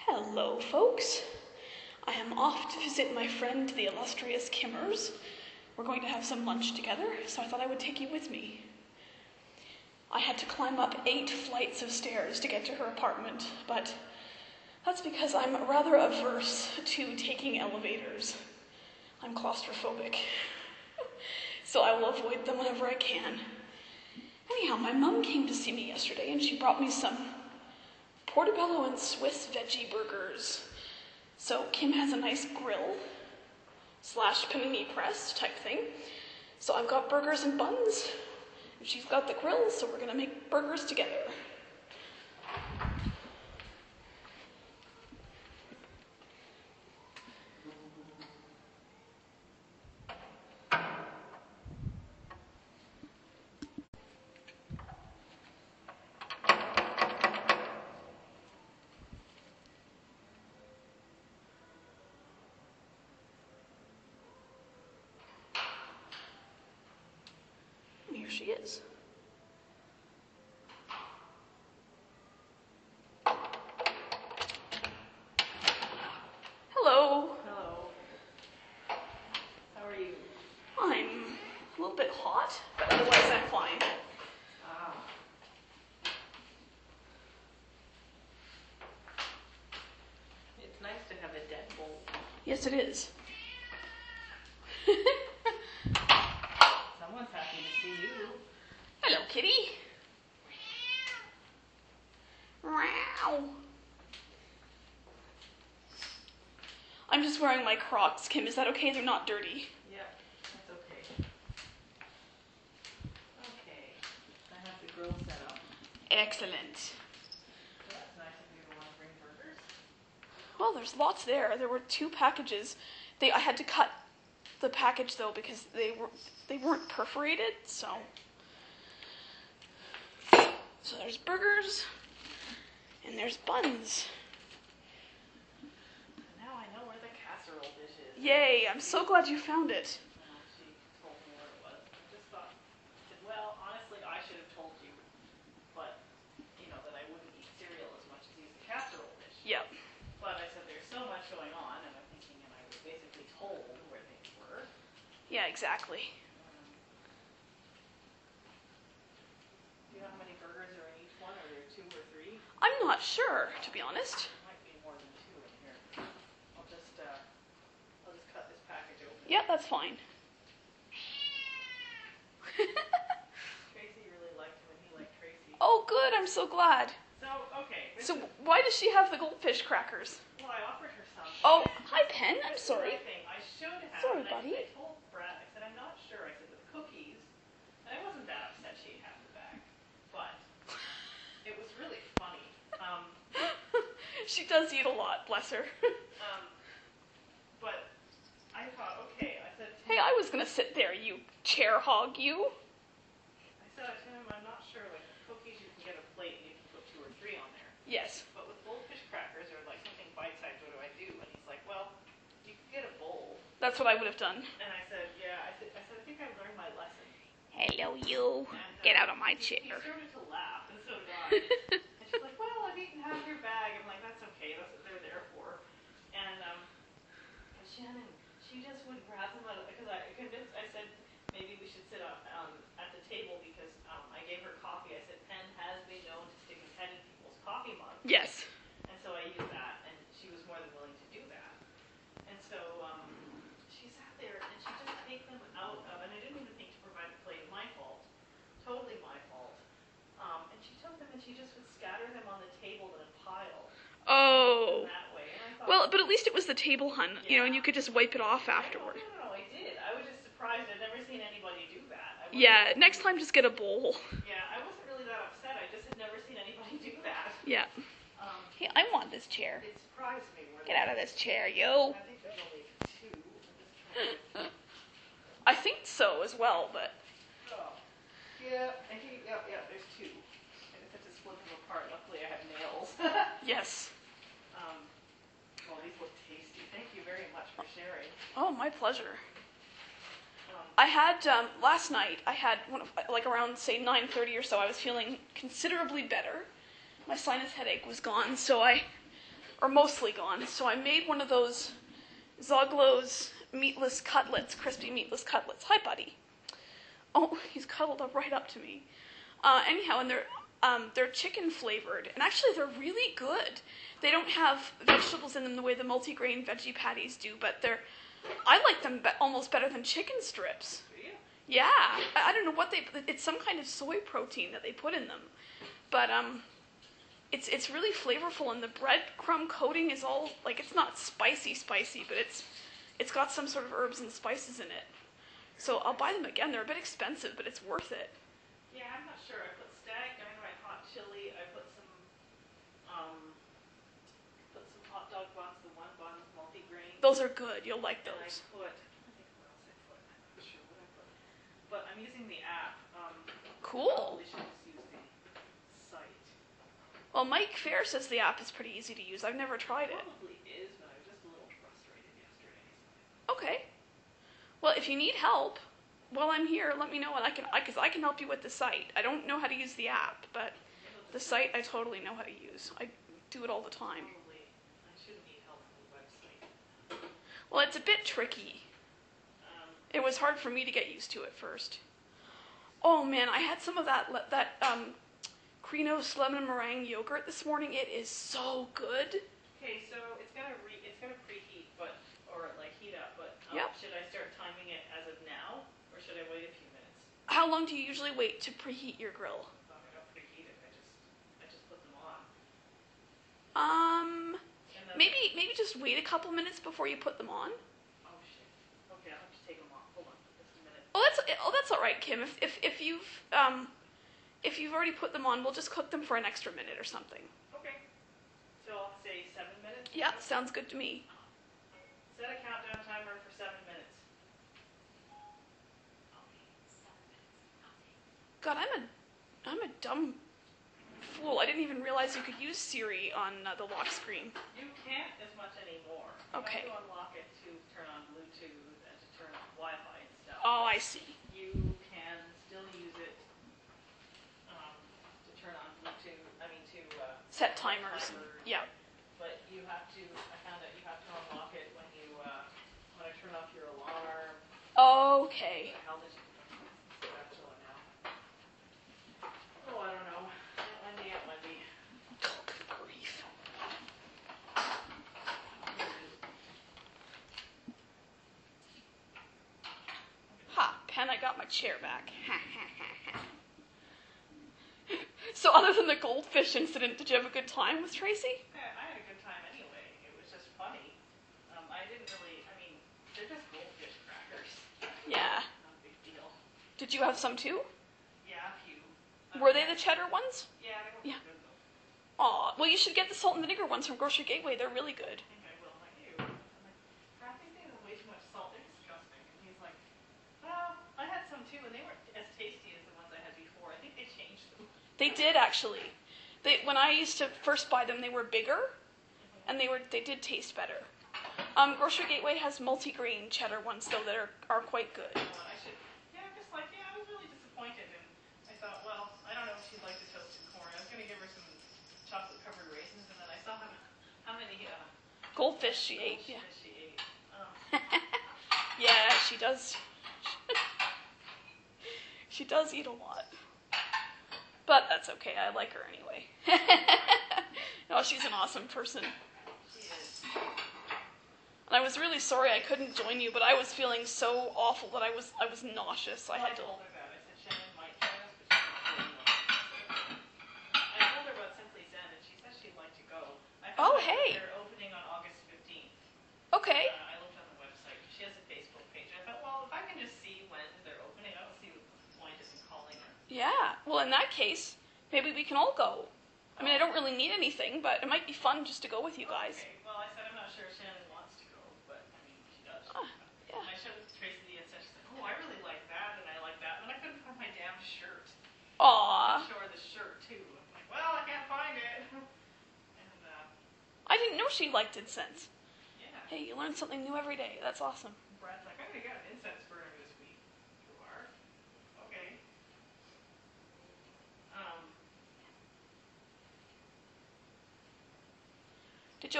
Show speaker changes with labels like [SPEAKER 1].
[SPEAKER 1] Hello, folks. I am off to visit my friend, the illustrious Kimmers. We're going to have some lunch together, so I thought I would take you with me. I had to climb up 8 flights of stairs to get to her apartment, but that's because I'm rather averse to taking elevators. I'm claustrophobic, so I will avoid them whenever I can. Anyhow, my mom came to see me yesterday, and she brought me some portobello and Swiss veggie burgers. So Kim has a nice grill / panini press type thing. So I've got burgers and buns, and she's got the grill, so we're gonna make burgers together. And here she is. Hello.
[SPEAKER 2] Hello. How are you?
[SPEAKER 1] I'm a little bit hot, but otherwise I'm fine.
[SPEAKER 2] Ah. It's nice to have a deadbolt.
[SPEAKER 1] Yes, it is.
[SPEAKER 2] Someone's happy to see you.
[SPEAKER 1] Hello, kitty. Meow. I'm just wearing my Crocs, Kim. Is that okay? They're not dirty.
[SPEAKER 2] Yep, that's okay. Okay, I have the grill set up.
[SPEAKER 1] Excellent.
[SPEAKER 2] That's nice of you to want to bring burgers.
[SPEAKER 1] Well, there's lots there. There were 2 packages. I had to cut the package though because they weren't perforated. So there's burgers and there's buns.
[SPEAKER 2] Now I know where the casserole dish is.
[SPEAKER 1] Yay! I'm so glad you found it.
[SPEAKER 2] She told me where it was. I just thought, well, honestly, I should have told you, but that I wouldn't eat cereal as much as use the casserole dish.
[SPEAKER 1] Yep.
[SPEAKER 2] But I said there's so much going on, and I'm thinking, and I was basically told where things were.
[SPEAKER 1] Yeah, exactly.
[SPEAKER 2] Do you know how many burgers are in each one? Are there 2 or 3?
[SPEAKER 1] I'm not sure, to be honest.
[SPEAKER 2] There might be more than 2 in here. I'll just cut this package open.
[SPEAKER 1] Yeah, that's fine.
[SPEAKER 2] Tracy really liked him, and he liked Tracy.
[SPEAKER 1] Oh, good. I'm so glad.
[SPEAKER 2] So, okay.
[SPEAKER 1] So why does she have the goldfish crackers?
[SPEAKER 2] Well, I offered her some.
[SPEAKER 1] Oh, hi, Pen. I'm sorry.
[SPEAKER 2] I should have.
[SPEAKER 1] Sorry,
[SPEAKER 2] and
[SPEAKER 1] buddy.
[SPEAKER 2] I told Brad, I said, I'm not sure. I said, with cookies. And I wasn't that upset she ate half the bag. But it was really funny.
[SPEAKER 1] She does eat a lot, bless her.
[SPEAKER 2] But I thought, okay. I said,
[SPEAKER 1] Hey, I was gonna sit there, you chair hog, you.
[SPEAKER 2] I said to him, I'm not sure. Like cookies, you can get a plate and you can put 2 or 3 on there.
[SPEAKER 1] Yes.
[SPEAKER 2] But with goldfish crackers or like something bite-sized, what do I do? And he's like, well, you can get a bowl.
[SPEAKER 1] That's what I would have done.
[SPEAKER 2] And I said, yeah. I said, I think I've learned my lesson.
[SPEAKER 1] Hello, you.
[SPEAKER 2] And,
[SPEAKER 1] Get out of my
[SPEAKER 2] He
[SPEAKER 1] chair.
[SPEAKER 2] started to laugh, and so did I. And she's like, well, I've eaten half your bag. I'm like, that's okay. That's what they're there for. And Shannon, she just would grab them out of, because I said, maybe we should sit at the table because I gave her coffee. I said, Pen has been known to stick his head in people's coffee mugs.
[SPEAKER 1] Yes.
[SPEAKER 2] And so I used that, and she was more than willing to do that. And so she sat there, and she just take them out of, and I didn't even think to provide a plate. My fault. Totally my fault. And she took them, and she just would scatter them on the table in a pile.
[SPEAKER 1] Oh.
[SPEAKER 2] That way. And I thought,
[SPEAKER 1] Well, but at least it was the table, hun. And you could just wipe it off afterward.
[SPEAKER 2] No, I did. I was just surprised. I'd never seen anybody do that.
[SPEAKER 1] Yeah, next time just get a bowl.
[SPEAKER 2] Yeah, I wasn't really that upset. I just had never seen anybody do that.
[SPEAKER 1] Yeah. Hey, I want this chair.
[SPEAKER 2] It surprised me more.
[SPEAKER 1] Get out of this chair, yo.
[SPEAKER 2] I think there's only 2. I'm just trying to...
[SPEAKER 1] I think so as well, but...
[SPEAKER 2] Oh. Yeah, there's 2. I just have to split them apart. Luckily, I have nails.
[SPEAKER 1] Yes.
[SPEAKER 2] Well, these look tasty. Thank you very much for sharing.
[SPEAKER 1] Oh, my pleasure. I had, last night, around, say, 9:30 or so, I was feeling considerably better. My sinus headache was gone, so I or mostly gone. So I made one of those Zoglo's meatless cutlets, crispy meatless cutlets. Hi, buddy. Oh, he's cuddled up right up to me. Anyhow, and they're chicken flavored, and actually they're really good. They don't have vegetables in them the way the multigrain veggie patties do, but I like them almost better than chicken strips. Yeah, I don't know what it's some kind of soy protein that they put in them, but it's really flavorful, and the breadcrumb coating is all like, it's not spicy, but it's got some sort of herbs and spices in it. So I'll buy them again. They're a bit expensive, but it's worth it.
[SPEAKER 2] Yeah, I'm not sure. I put stag in my hot chili. I put some hot dog buns. The one bun is multigrain.
[SPEAKER 1] Those are good. You'll like those.
[SPEAKER 2] And I think what else I put. I'm not sure what I put. But I'm using the app.
[SPEAKER 1] Cool.
[SPEAKER 2] Probably should just use the site.
[SPEAKER 1] Well, Mike Fair says the app is pretty easy to use. I've never tried it.
[SPEAKER 2] Probably is, but I was just a little frustrated yesterday.
[SPEAKER 1] Okay. Well, if you need help while I'm here, let me know, and because I can help you with the site. I don't know how to use the app, but the site I totally know how to use. I do it all the time.
[SPEAKER 2] Probably I shouldn't need help from the website.
[SPEAKER 1] Well, it's a bit tricky. It was hard for me to get used to at first. Oh man, I had some of that Krinos lemon meringue yogurt this morning. It is so good.
[SPEAKER 2] Okay, so it's gonna preheat, or heat up. But
[SPEAKER 1] Yep.
[SPEAKER 2] Should I start timing it as of now, or should I wait a few minutes?
[SPEAKER 1] How long do you usually wait to preheat your grill?
[SPEAKER 2] I don't preheat it. I just put them on. And then
[SPEAKER 1] Maybe just wait a couple minutes before you put them on.
[SPEAKER 2] Oh shit. Okay, I'll have to take them off. Hold on, just a minute.
[SPEAKER 1] That's all right, Kim. If you've already put them on, we'll just cook them for an extra minute or something.
[SPEAKER 2] Okay. So I'll say 7 minutes.
[SPEAKER 1] Yeah, sounds good to me.
[SPEAKER 2] Set a countdown timer for 7 minutes.
[SPEAKER 1] God, I'm a dumb fool. I didn't even realize you could use Siri on the lock screen.
[SPEAKER 2] You can't as much anymore.
[SPEAKER 1] Okay.
[SPEAKER 2] You have to unlock it to turn on Bluetooth and to turn on Wi-Fi and stuff.
[SPEAKER 1] Oh, I see.
[SPEAKER 2] You can still use it to turn on Bluetooth. To
[SPEAKER 1] Set timers. Yeah.
[SPEAKER 2] But I found that you have to unlock it when I turn off your alarm.
[SPEAKER 1] Okay.
[SPEAKER 2] How did you set that to now? Oh, I don't know. Aunt Wendy.
[SPEAKER 1] Oh, good grief. Ha, Pen, I got my chair back. So other than the goldfish incident, did you have a good time with Tracy?
[SPEAKER 2] I had a good time anyway. It was just funny. They're just goldfish crackers.
[SPEAKER 1] Yeah.
[SPEAKER 2] Not a big deal.
[SPEAKER 1] Did you have some too?
[SPEAKER 2] Yeah, a few.
[SPEAKER 1] Were they the cheddar ones?
[SPEAKER 2] Yeah, they were
[SPEAKER 1] Yeah.
[SPEAKER 2] good though.
[SPEAKER 1] Aw, well, you should get the salt and vinegar ones from Grocery Gateway. They're really good.
[SPEAKER 2] I think I will. I do. I'm like, I think they have way too much salt. They're disgusting. And he's like, well, I had some too, and they weren't as tasty as the ones I had before. I think they changed them.
[SPEAKER 1] They did actually. When I used to first buy them, they were bigger, and they did taste better. Grocery Gateway has multigrain cheddar ones though that are quite good.
[SPEAKER 2] I was really disappointed, and I thought, well, I don't know if she'd like the toasted corn. I was going to give her some chocolate-covered raisins, and then I saw how many
[SPEAKER 1] Goldfish she ate. Yeah.
[SPEAKER 2] she ate.
[SPEAKER 1] Yeah, she does. She does eat a lot. But that's okay. I like her anyway. No, she's an awesome person.
[SPEAKER 2] She is.
[SPEAKER 1] And I was really sorry I couldn't join you, but I was feeling so awful that I was nauseous. I had to.
[SPEAKER 2] I told her that. I said Shannon might join us, but she didn't really want to. I told her about Simply Zen, and she said she'd like to go.
[SPEAKER 1] Hey.
[SPEAKER 2] They're opening on August 15th.
[SPEAKER 1] Okay.
[SPEAKER 2] I looked on the website. She has a Facebook page. I thought, well, if I can just see when they're opening, I don't see what the point is in calling her.
[SPEAKER 1] Yeah. Well, in that case, maybe we can all go. I mean, I don't really need anything, but it might be fun just to go with you guys.
[SPEAKER 2] Okay. Well, I said I'm not sure Shannon wants to go, but she does.
[SPEAKER 1] Yeah.
[SPEAKER 2] And I showed Tracy and said, she's like, oh, I really like that, and I like that, and I couldn't find my damn shirt.
[SPEAKER 1] Aw.
[SPEAKER 2] I show her the shirt too. I'm like, well, I can't find it. And
[SPEAKER 1] I didn't know she liked incense.
[SPEAKER 2] yeah.
[SPEAKER 1] Hey, you learn something new every day. That's awesome.
[SPEAKER 2] Brad's like, I'm gonna get an incense